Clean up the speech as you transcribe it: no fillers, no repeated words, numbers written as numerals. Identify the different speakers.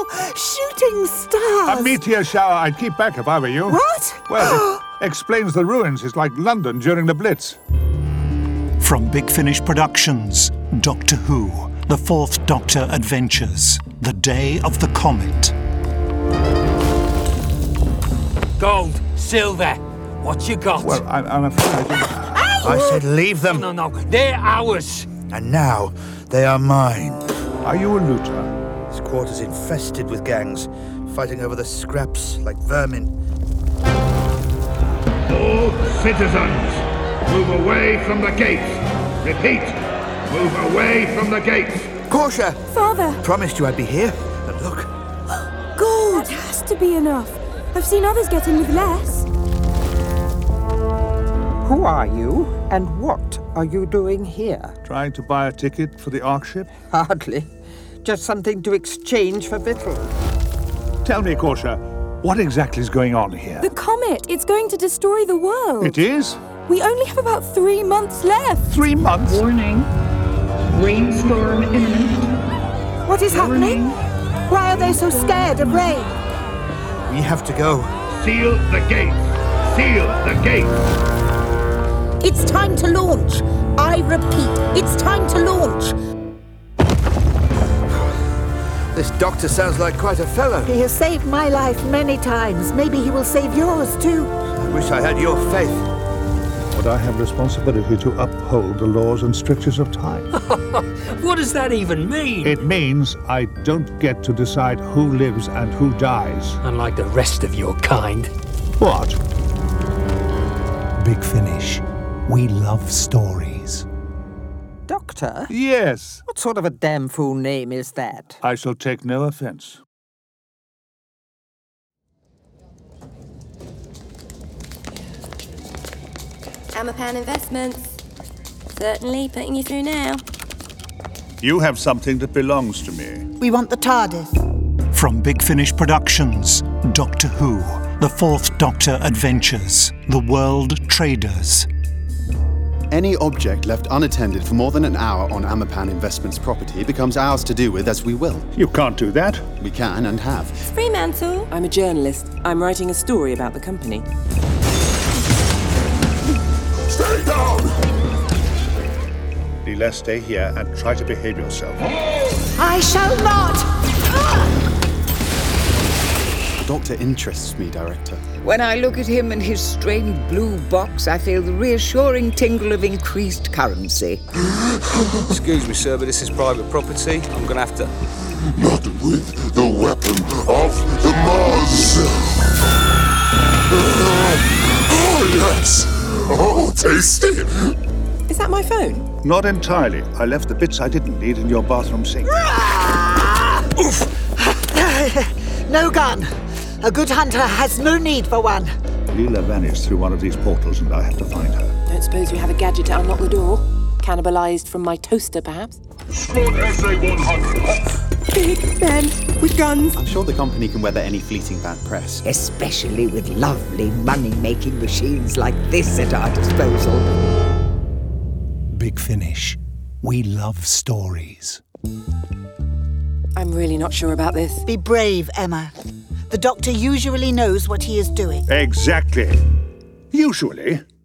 Speaker 1: Shooting stars!
Speaker 2: A meteor shower I'd keep back if I were you.
Speaker 1: What?
Speaker 2: Well, it explains the ruins. It's like London during the Blitz.
Speaker 3: From Big Finish Productions, Doctor Who, The Fourth Doctor Adventures, The Day of the Comet.
Speaker 4: Gold, silver, what you got?
Speaker 2: Well, I'm afraid I didn't...
Speaker 5: I said leave them.
Speaker 4: No, they're ours.
Speaker 5: And now they are mine.
Speaker 2: Are you a looter?
Speaker 5: This quarter's infested with gangs, fighting over the scraps like vermin.
Speaker 6: All citizens, move away from the gates. Repeat, move away from the gates.
Speaker 5: Portia!
Speaker 1: Father!
Speaker 5: Promised you I'd be here. And look.
Speaker 1: Gold! That has to be enough. I've seen others get in with less.
Speaker 7: Who are you, and what are you doing here?
Speaker 2: Trying to buy a ticket for the Ark ship?
Speaker 7: Hardly. Just something to exchange for victuals.
Speaker 2: Tell me, Portia, what exactly is going on here?
Speaker 1: The comet! It's going to destroy the world!
Speaker 2: It is?
Speaker 1: We only have about 3 months left!
Speaker 2: 3 months?
Speaker 8: Warning. Rainstorm imminent.
Speaker 1: What is happening? Why are they so scared of rain?
Speaker 5: We have to go.
Speaker 6: Seal the gates. Seal the gates.
Speaker 9: It's time to launch. I repeat, it's time to launch.
Speaker 5: This doctor sounds like quite a fellow.
Speaker 1: He has saved my life many times. Maybe he will save yours too.
Speaker 5: I wish I had your faith.
Speaker 2: But I have responsibility to uphold the laws and strictures of time.
Speaker 4: What does that even mean?
Speaker 2: It means I don't get to decide who lives and who dies.
Speaker 4: Unlike the rest of your kind.
Speaker 2: What?
Speaker 3: Big Finish. We love stories.
Speaker 7: Doctor?
Speaker 2: Yes.
Speaker 7: What sort of a damn fool name is that?
Speaker 2: I shall take no offense.
Speaker 10: Amapan Investments. Certainly putting you through now.
Speaker 2: You have something that belongs to me.
Speaker 1: We want the TARDIS.
Speaker 3: From Big Finish Productions, Doctor Who, The Fourth Doctor Adventures, The World Traders.
Speaker 11: Any object left unattended for more than an hour on Amapan Investments property becomes ours to do with as we will.
Speaker 2: You can't do that.
Speaker 11: We can and have.
Speaker 10: Fremantle.
Speaker 12: I'm a journalist. I'm writing a story about the company.
Speaker 6: Stay down.
Speaker 2: Leela, stay here and try to behave yourself.
Speaker 1: I shall not!
Speaker 11: The Doctor interests me, Director.
Speaker 9: When I look at him and his strange blue box, I feel the reassuring tingle of increased currency.
Speaker 13: Excuse me, sir, but this is private property. I'm gonna have to...
Speaker 6: Not with the weapon of the Mars. Oh, yes. Oh, tasty.
Speaker 12: Is that my phone?
Speaker 2: Not entirely. I left the bits I didn't need in your bathroom sink.
Speaker 1: No gun. A good hunter has no need for one.
Speaker 2: Leela vanished through one of these portals and I have to find her.
Speaker 12: Don't suppose you have a gadget to unlock the door? Cannibalized from my toaster, perhaps?
Speaker 6: Squad SA-100.
Speaker 12: Big men with guns.
Speaker 11: I'm sure the company can weather any fleeting bad press.
Speaker 9: Especially with lovely money-making machines like this at our disposal.
Speaker 3: Big Finish. We love stories.
Speaker 12: I'm really not sure about this.
Speaker 1: Be brave, Emma. The Doctor usually knows what he is doing.
Speaker 2: Exactly. Usually.